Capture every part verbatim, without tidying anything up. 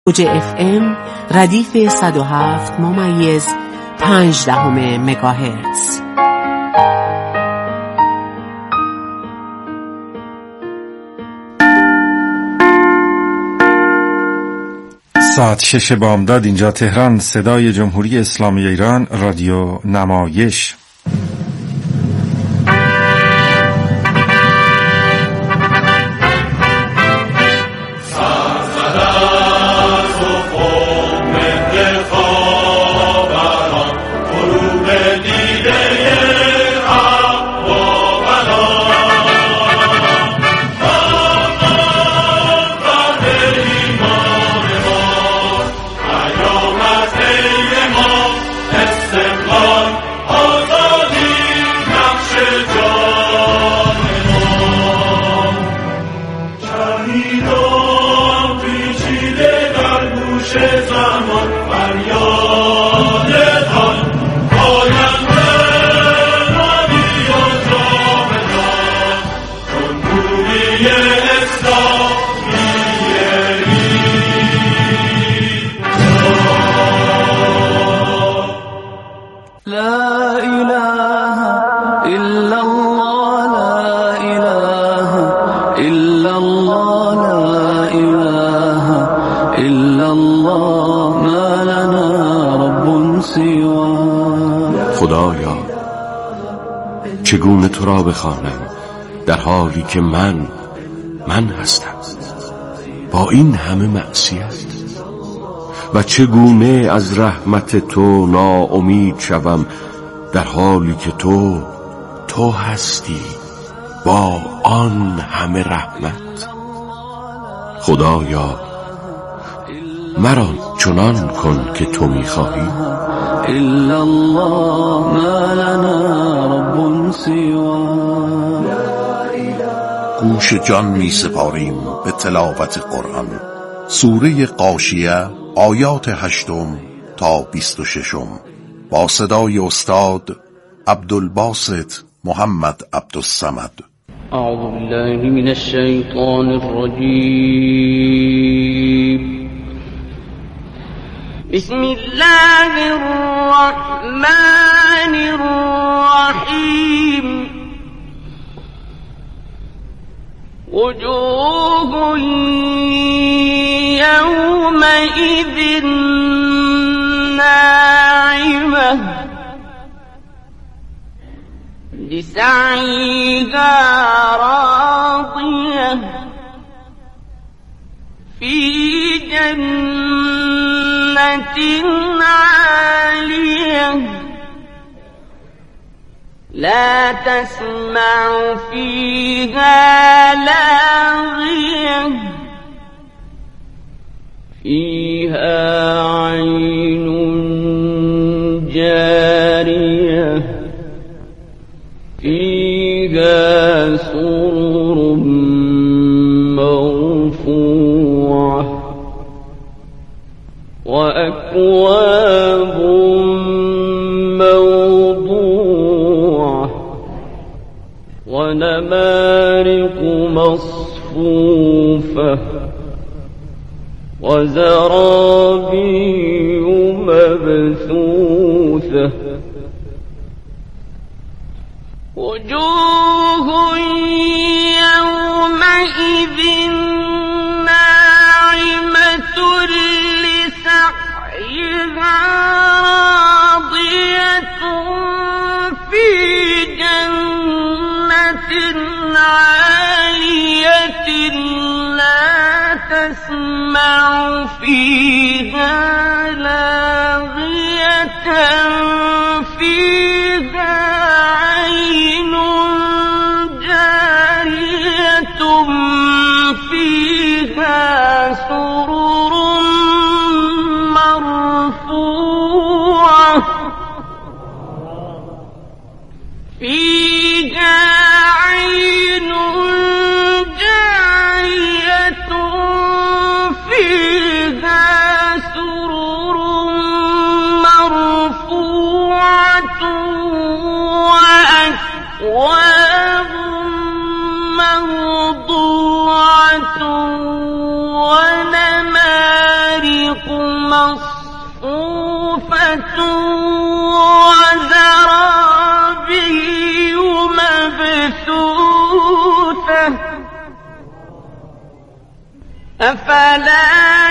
موج اف ام ردیف صد و هفت ممیز پنج دهم مگاهرتز. ساعت شش بامداد، اینجا تهران، صدای جمهوری اسلامی ایران، رادیو نمایش. خدایا چگونه تو را بخوانم در حالی که من من هستم با این همه معصیت، و چگونه از رحمت تو ناامید شوم در حالی که تو تو هستی با آن همه رحمت. خدایا مرا چنان کن که تو می‌خواهی. الا الله ما لنا رب سوا. گوش جان می سپاریم به تلاوت قرآن. سوره غاشیه آیات هشتم تا بیست و ششم با صدای استاد عبدالباسط محمد عبدالصمد. اعوذ بالله من الشیطان الرجیم. بسم الله الرحمن الرحیم. وجوه یومئذ ناعمة لسعیها راضیة فی جنة عالیة لا تسمع فيها لاغية فيها عين جارية فيها سرر مرفوعة وأكواب موضوعة ونمارق مصفوفة وزرابي مبثوثة وجوه يومئذ ناعمة لسعيها راضية في جنة عالية لا تسمع فيها لاغية فيها عين جارية فيها سرر مرفوعة فيها عين جارية فيها وزرابي مبثوثة أفلا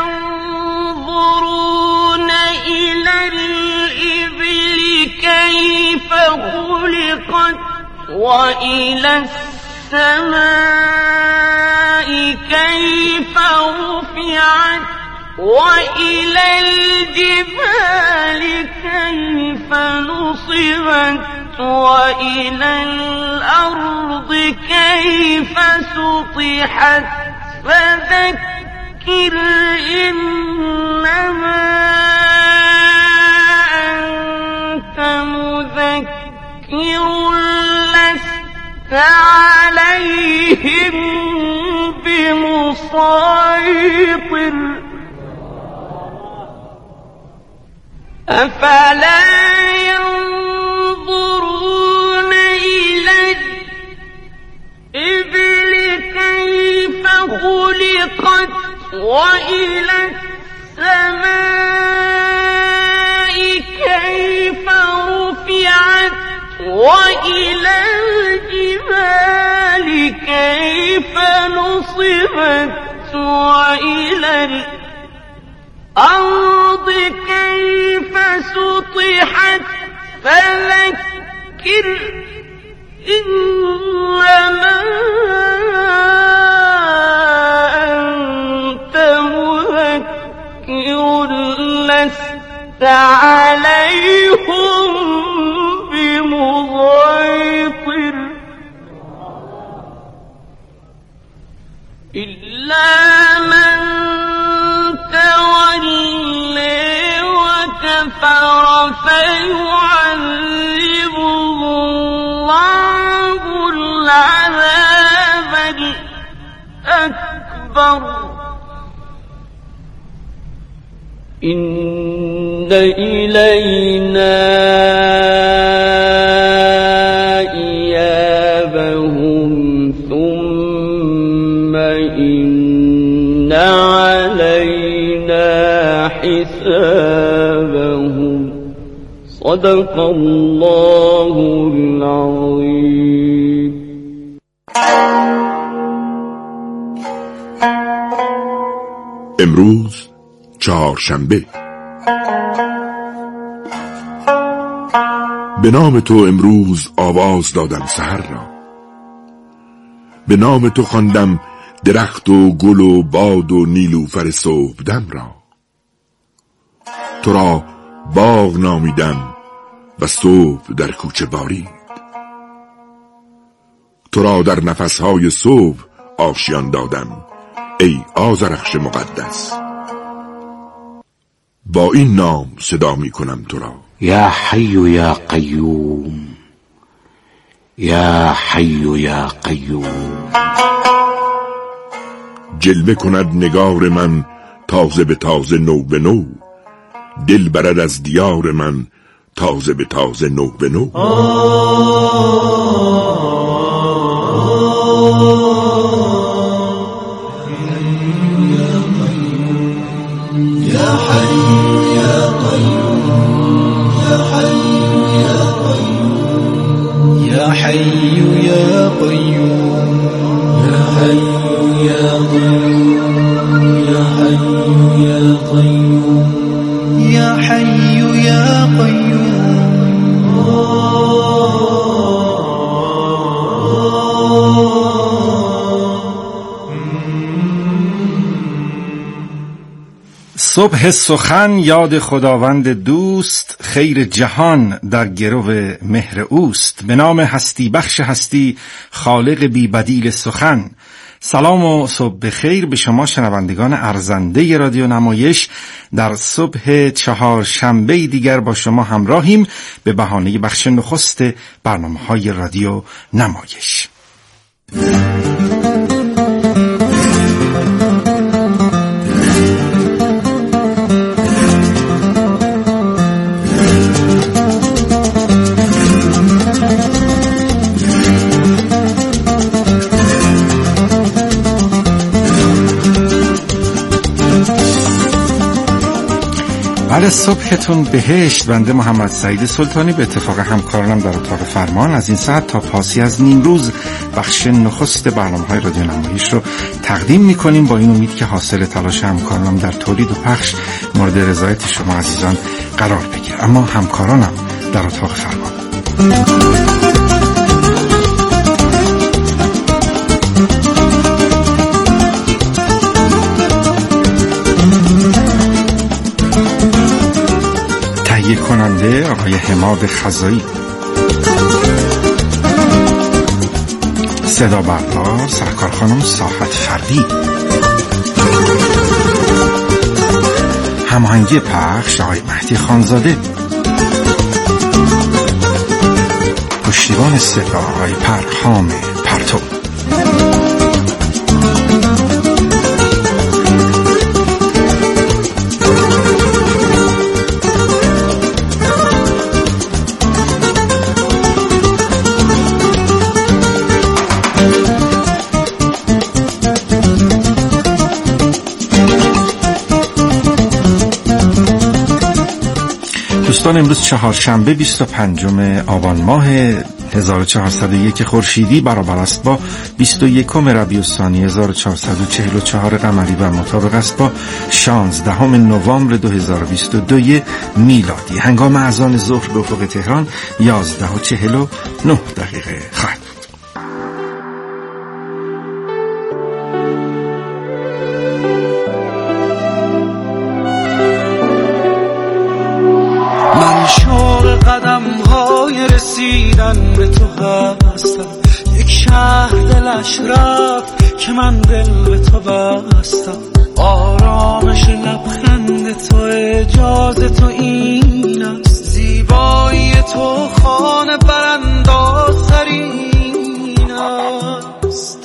ينظرون إلى الإبل كيف خلقت وإلى السماء كيف رفعت وإلى الجبال كيف نصبت وإلى الأرض كيف سطحت فذكر إنما أنت مذكر لست عليهم بمسيطر أفلا ينظرون إلى الإبل كيف خلقت وإلى السماء كيف رفعت وإلى الجبال كيف نصبت وإلى الأرض كيف سطحت فذكر إنما أنت مذكر لست عليهم بمسيطر إلا من تولي وكفر فيعذبه الله العذاب الأكبر إن إلينا إيابهم ثم إن علينا حسابهم صدق الله العظيم. امروز چهارشنبه. به نام تو امروز آواز دادم سحر را، به نام تو خواندم درخت و گل و باد و نیلوفر صبحدم را. تو را باغ نامیدم و صبح در کوچه بارید. تو را در نفسهای صبح آشیان دادم ای آذرخش مقدس. با این نام صدا می کنم تو را: یا حی یا قیوم، یا حی یا قیوم. جلوه کند نگار من تازه به تازه، نو به نو، دل برد از دیار من تازه به تازه، نو به نو. یا حی یا قیوم، یا حی یا قیوم، یا حی یا قیوم، یا حی یا قیوم، یا حی یا قیوم، یا حی یا قیوم. صبح سخن یاد خداوند دوست، خیر جهان در گرو مهر اوست. به نام هستی بخش هستی، خالق بی بدیل سخن. سلام و صبح بخیر به شما شنوندگان ارزنده رادیو نمایش. در صبح چهارشنبه دیگر با شما همراهیم به بهانه بخش نخست برنامه‌های رادیو نمایش. بله، صبحتون بهشت. بنده محمد سعید سلطانی به اتفاق همکارانم در اتاق فرمان از این ساعت تا پاسی از نیم روز بخش نخست برنامه‌های رادیو نمایش رو تقدیم می‌کنیم، با این امید که حاصل تلاش همکارانم در تولید و پخش مورد رضایت شما عزیزان قرار بگیره. اما همکارانم در اتاق فرمان تهیه کننده آقای حماد خزایی، صدا بردار سرکار خانم ساحت فردی، هماهنگی پخش آقای مهدی خانزاده، پشتیبان صدا آقای پرهام پرتو. دوستان، امروز چهارشنبه بیست و پنجم آبان ماه هزار و چهارصد و یک خورشیدی برابر است با بیست و یکم ربیع الثانی هزار و چهارصد و چهل و چهار قمری و مطابق است با شانزدهم نوامبر دو هزار و بیست و دو میلادی. هنگام اذان ظهر به افق تهران یازده و چهل و نه دقیقه خواهد. قدم های رسیدن به تو هستم، یک شهر دلش رفت که من دل به تو بستم. آرامش لبخند تو اجازه تو این است، زیبایی تو خانه برانداز ترین است.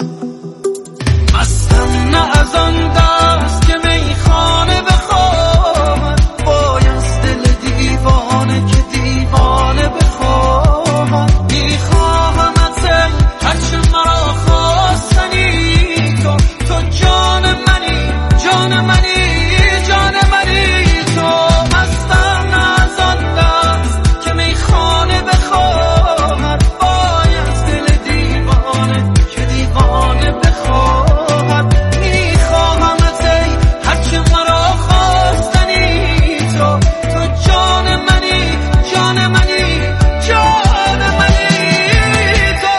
مستم نه از آن دست که میخانه بخواهد، باید دل دیوانه که دیوانه بخواهد. میخواهمت هرچه مرا خواستنی، تو تو جان منی، جان منی، جان منی. تو مستم از آن دست که میخانه بخواهد، باید دل دیوانه که دیوانه بخواهد. میخواهمت هرچه مرا خواستنی، تو تو جان منی، جان منی، جان منی. تو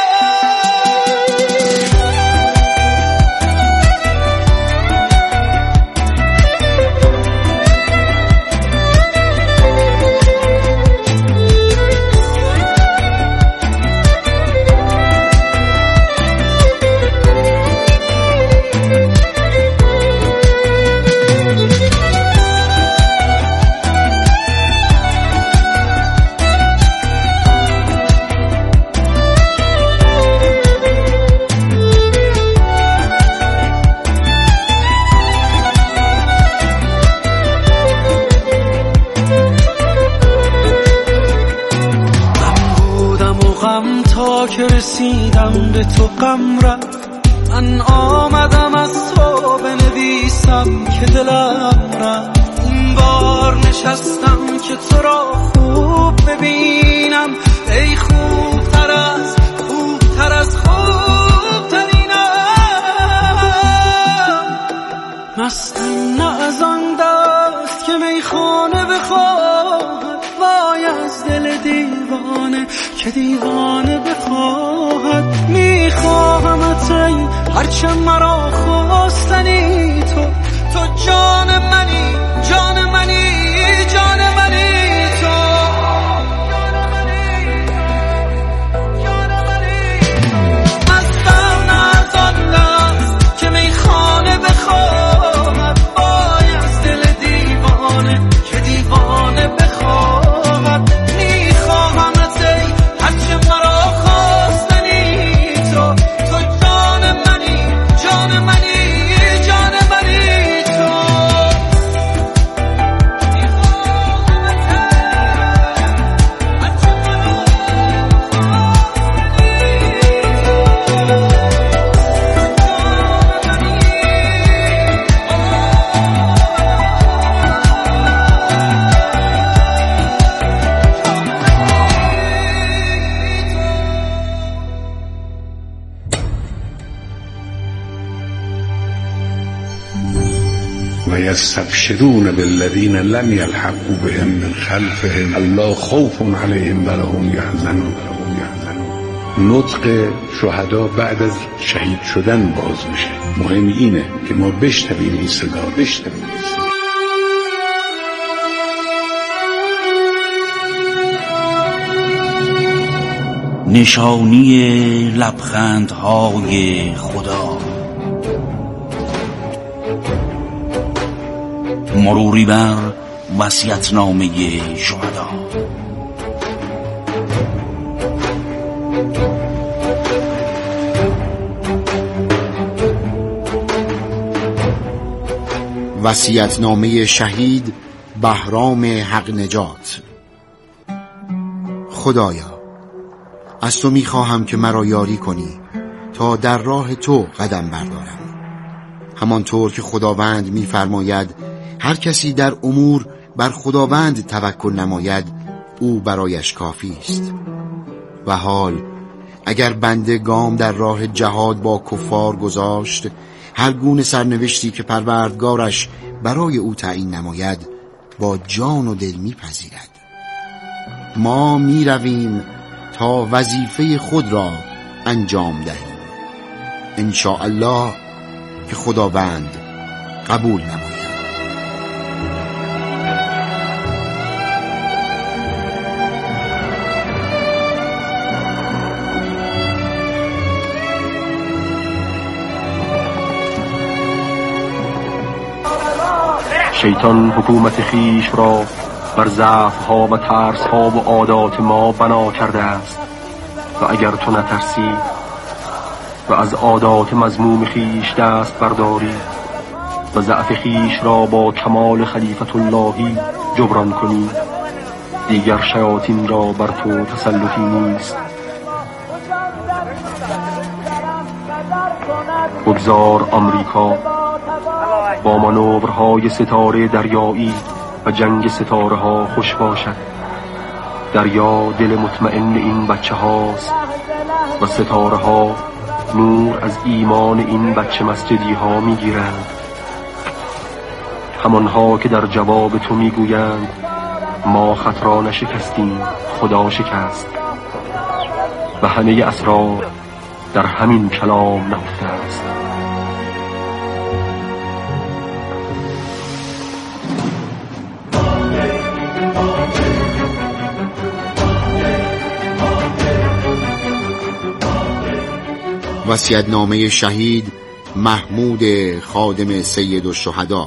که رسیدم به تو غم رفت. من آمدم از تو بنویسم که دلم رفت. این بار نشستم که تو را خوب ببینم، ای خوبتر از خوبتر از خوبترینم. مستم نه از آن دست که میخانه بخواهد، وای از دل دیوانه که دیوانه بخواهد. میخواهمت ای هرچه مرا خواستنی، تو تو جان منی، جان منی، جان منی. تو جان منی، جان منی. مستم از آن دست که میخانه بخواهد، وای از دل دیوانه که دیوانه بخواهد. میخواهمت ای هرچه مرا خواستنی، تو تو جان منی، جان منی، جان منی. تو یستبشرون بالذین لم یلحقوا بهم من خلفهم الا خوف علیهم ولا هم یحزنون. نطق شهدا بعد از شهید شدن باز میشه. مهم اینه که ما بشنویم این صدا، بشنویم این صدا. نشانی لبخندهای خدا، مروری بر وصیت‌نامه شهدا. وصیت‌نامه شهید بهرام حق نجات. خدایا، از تو میخواهم که مرا یاری کنی تا در راه تو قدم بردارم. همانطور که خداوند میفرماید هر کسی در امور بر خداوند توکل نماید او برایش کافی است. و حال اگر بنده گام در راه جهاد با کفار گذاشت، هر گونه سرنوشتی که پروردگارش برای او تعیین نماید با جان و دل میپذیرد. ما میرویم تا وظیفه خود را انجام دهیم، ان شاء الله که خداوند قبول نماید. شیطان حکومت خیش را بر ضعف‌ها و ترس‌ها و عادات ما بنا کرده است و اگر تو نترسی و از عادات مذموم خیش دست برداری و ضعف خیش را با کمال خلیفت اللهی جبران کنی، دیگر شیاطین را بر تو تسلطی نیست. بگذار آمریکا با مانورهای ستاره دریایی و جنگ ستاره ها خوش باشد. دریا دل مطمئن این بچه هاست و ستاره ها نور از ایمان این بچه مسجدی ها می گیرند، همانها که در جواب تو می گویند ما خط را نشکستیم، خدا شکست. و همه اسرار در همین کلام نهفته است. وصیت‌نامه شهید محمود خادم سید الشهدا.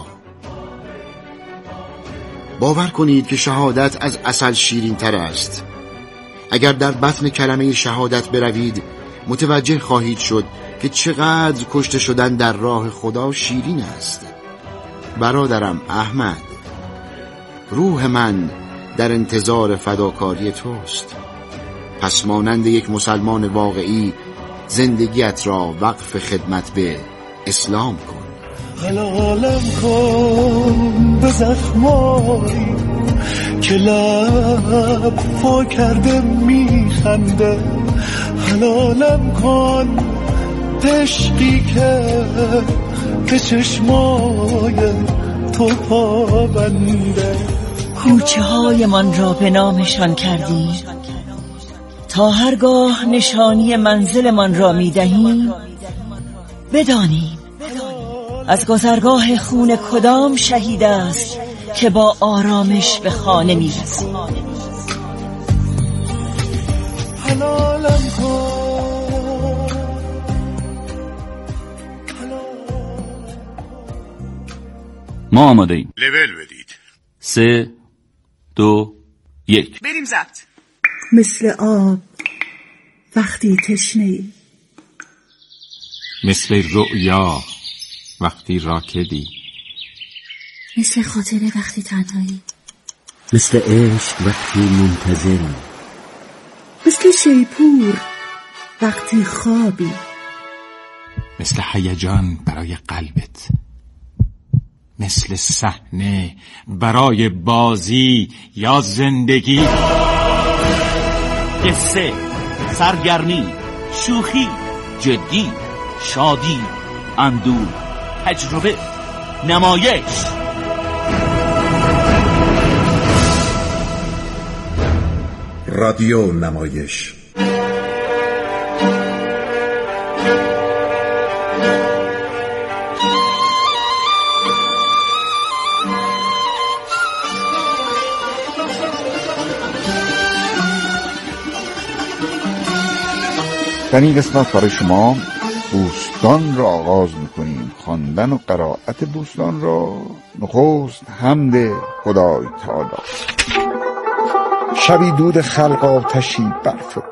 باور کنید که شهادت از عسل شیرین تر است. اگر در بطن کلمه شهادت بروید متوجه خواهید شد که چقدر کشته شدن در راه خدا شیرین است. برادرم احمد، روح من در انتظار فداکاری توست. پس مانند یک مسلمان واقعی زندگیت را وقف خدمت به اسلام کن. حلالم کن به زخمایی که لب پا کرده میخنده، حلالم کن عشقی که به چشمای تو پابنده. کوچه های من را به نامشان کردیم تا هرگاه نشانی منزل من را می دهیم بدانیم از گذرگاه خون کدام شهید است که با آرامش به خانه می رسیم. حلالم کن. ما آماده ایم. لول بدید. سه دو یک بریم ضبط. مثل آب وقتی تشنه‌ای، مثل رؤیا وقتی راکدی، مثل خاطره وقتی تنهایی، مثل عشق وقتی منتظری، مثل شیپور وقتی خوابی، مثل هیجان برای قلبت، مثل صحنه برای بازی یا زندگی. قصه، سرگرمی، شوخی، جدی، شادی، اندوه، تجربه، نمایش، رادیو نمایش. در این قسمت برای شما بوستان را آغاز میکنیم. خواندن و قرائت بوستان را نخست حمد خدای تعالی. شبی دود خلق آتشی برفروخت.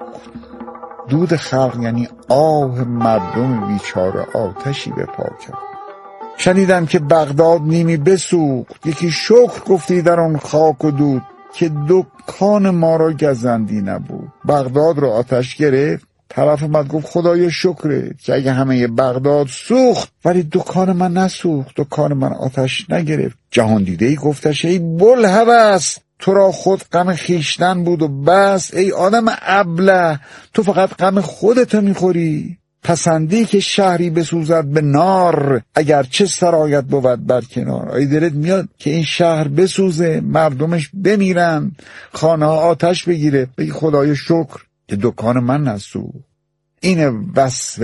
دود خلق یعنی آه مردم بیچاره آتشی به پا کرد. شنیدم که بغداد نیمی بسوخت. یکی شکر گفتی در آن خاک و دود، که دکان ما را گزندی نبود. بغداد را آتش گرفت. طرف اومد گفت خدای شکره که اگه همه بغداد سوخت ولی دکان من نسوخت، دکان من آتش نگرفت. جهان دیده ای گفتش ای بلهوس، تو را خود غم خیشتن بود و بس. ای آدم ابله، تو فقط غم خودتو میخوری. پسندی که شهری بسوزد به نار، اگر چه سرایت بود بر کنار. آی دلت میاد که این شهر بسوزه، مردمش بمیرن، خانه ها آتش بگیره، بگی خدای شکر که دکان من نسوخت. این وصف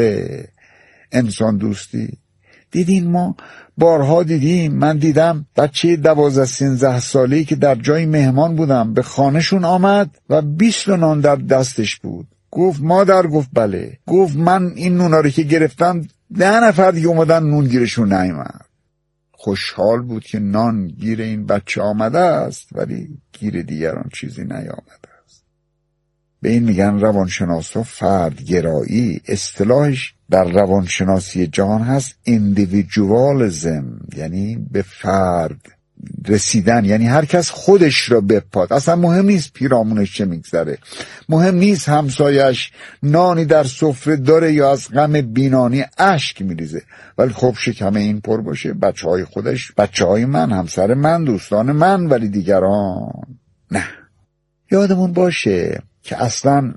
انسان دوستی. دیدین ما بارها دیدیم، من دیدم بچه دوازده سینزده ساله‌ای که در جای مهمان بودم به خانهشون آمد و بیست نان در دستش بود. گفت مادر، گفت بله. گفت من این نونا رو که گرفتم ده نفر دیگه اومدن نون گیرشون نیامد. خوشحال بود که نان گیر این بچه آمده است ولی گیر دیگران چیزی نیامده. به این میگن روانشناسا فردگرایی. اصطلاحش در روانشناسی جهان هست ایندیویدوالیسم، یعنی به فرد رسیدن، یعنی هر کس خودش را بپاد. اصلا مهم نیست پیرامونش چه میگذره، مهم نیست همسایش نانی در سفره داره یا از غم بینانی اشک میریزه، ولی خب شکم این پر باشه، بچه های خودش، بچه های من، همسر من، دوستان من، ولی دیگران نه. یادمون باشه که اصلا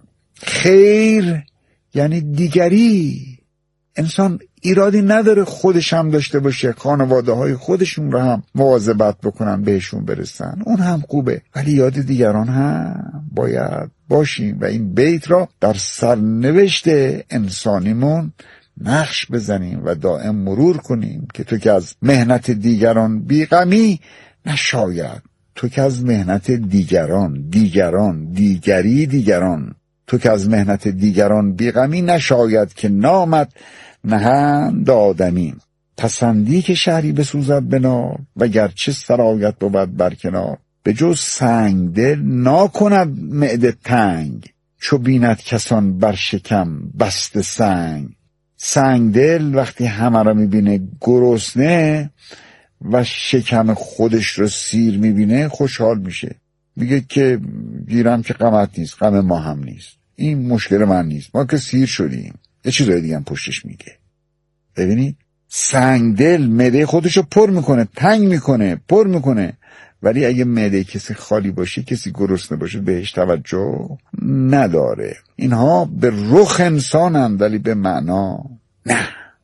خیر یعنی دیگری. انسان ایرادی نداره خودش هم داشته باشه، خانواده های خودشون رو هم مواظبت بکنن بهشون برسن، اون هم خوبه، ولی یاد دیگران هم باید باشیم و این بیت را در سرنوشت انسانیمون نقش بزنیم و دائم مرور کنیم که تو که از مهنت دیگران بیغمی نشاید. تو که از مهنت دیگران دیگران دیگری دیگران تو که از مهنت دیگران بیغمی نشاید که نامت نهند آدمی. پسندی که شهری بسوزد به نار، و گرچه سرایت بود بر کنار. به جز سنگ دل ناکند معده تنگ، چو بیند کسان بر شکم بست سنگ. سنگ دل وقتی همه را میبینه گرسنه و شکم خودش رو سیر میبینه خوشحال میشه، میگه که گیرم که غمت نیست، غم ما هم نیست، این مشکل من نیست، ما که سیر شدیم. یه چیزای دیگه هم پشتش میگه. ببینید سنگ دل معده خودش رو پر میکنه، تنگ میکنه، پر میکنه، ولی اگه معده کسی خالی باشه، کسی گرسنه باشه، بهش توجه نداره. اینها به رخ انسانند ولی به معنا نه.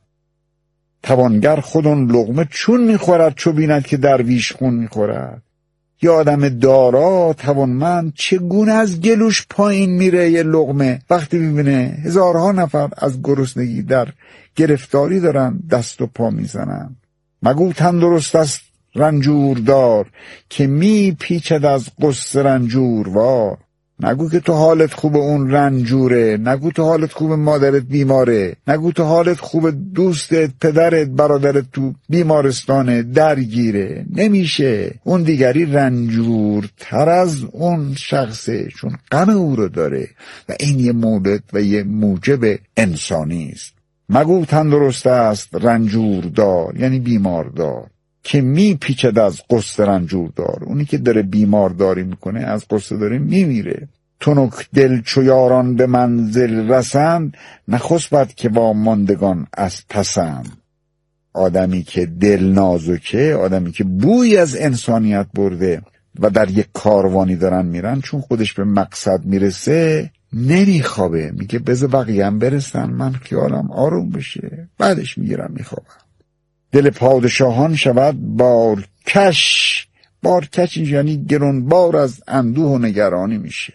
توانگر خودون لقمه چون میخورد، چو بیند که درویش خون میخورد. یا آدم دارا توانمند چگونه از گلوش پایین میره یه لقمه وقتی میبینه هزارها نفر از گرسنگی در گرفتاری دارن دست و پا میزنن. مگو تندرست است رنجور دار، که می پیچد از قصه رنجور وار. نگو که تو حالت خوب اون رنجوره، نگو تو حالت خوب مادرت بیماره، نگو تو حالت خوب دوستت، پدرت، برادرت تو بیمارستانه درگیره. نمیشه. اون دیگری رنجور تر از اون شخصه، چون غم او رو داره و این یه مولد و یه موجب انسانی است. مگو تندرست است رنجور دار، یعنی بیمار دار، که می پیچد از قصه رنجور دار. اونی که داره بیمار داری میکنه از قصه داره میمیره. تنک دل چو یاران به منزل رسند، نخسبد که با ماندگان از پسند. آدمی که دل نازکه، آدمی که بوی از انسانیت برده و در یک کاروانی دارن میرن، چون خودش به مقصد میرسه نمیخوابه، میگه بذار بقیه هم برسن من خیالم آروم بشه، بعدش میگیرم میخوابم. دل پادشاهان شود بارکش. بارکش یعنی گرانبار از اندوه و نگرانی میشه.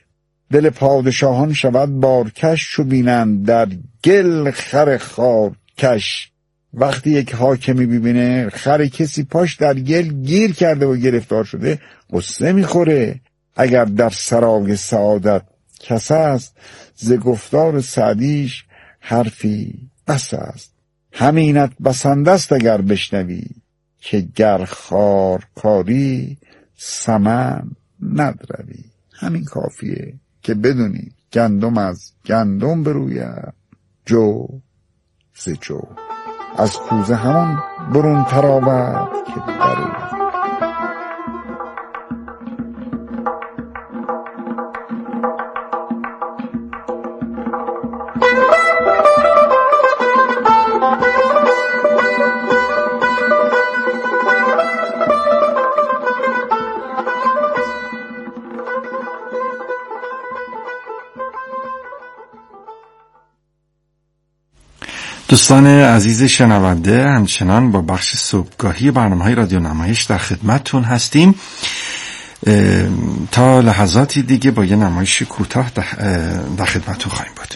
دل پادشاهان شود بارکش، چو بینند در گل خر خارکش. وقتی یک حاکمی ببینه خر کسی پاش در گل گیر کرده و گرفتار شده قصه میخوره. اگر در سرای سعادت کس است، ز گفتار سعدیش حرفی بس است. همینت بسنده است اگر بشنوی، که گر خار کاری سمن ندروی. همین کافیه که بدونی گندم از گندم بروید، جو ز جو. از کوزه همون برون تراود که بروید. دوستان عزیز شنونده، همچنان با بخش صبحگاهی برنامه‌های رادیو نمایش در خدمتتون هستیم. تا لحظاتی دیگه با یه نمایش کوتاه در خدمتتون خواهیم بود.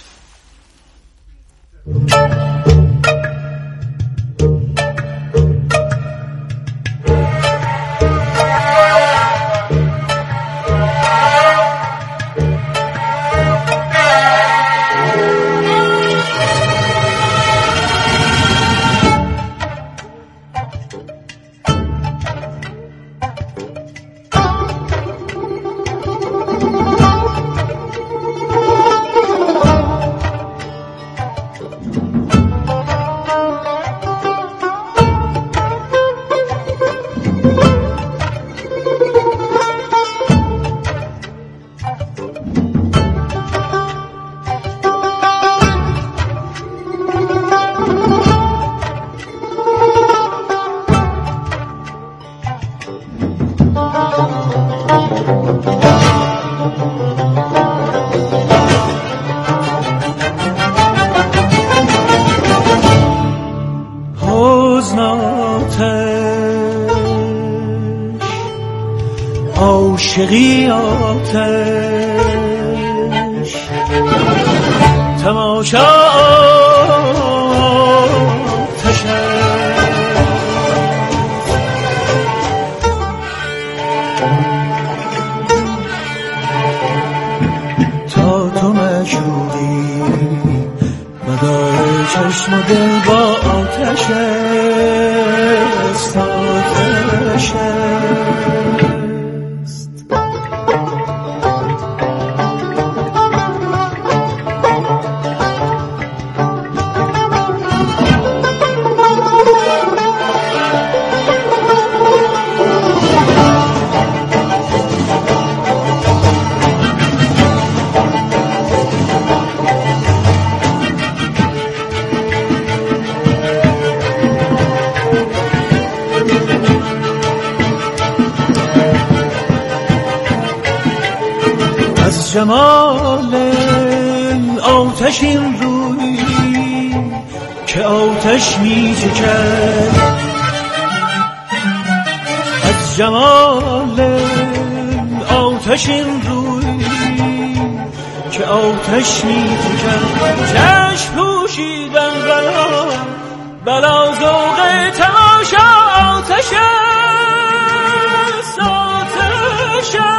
عاشقی آتش تماشا آتش تا تو مشوقی مدار چشم و دل با آتش است آتش جمال آتش این روی که آتش می چکد، از جمال آتش این روی که آتش می چکد. چشم پوشیدن بلا بلا ذوق تماشا آتش است آتش است.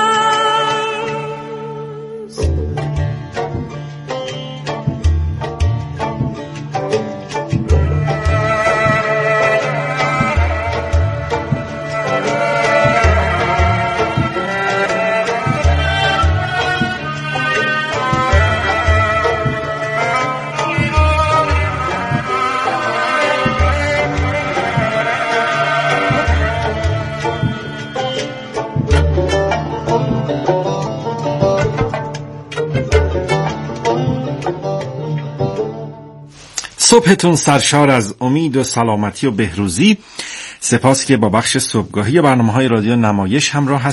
صبحتون سرشار از امید و سلامتی و بهروزی. سپاس که با بخش صبحگاهی برنامه‌های رادیو نمایش همراه هستید.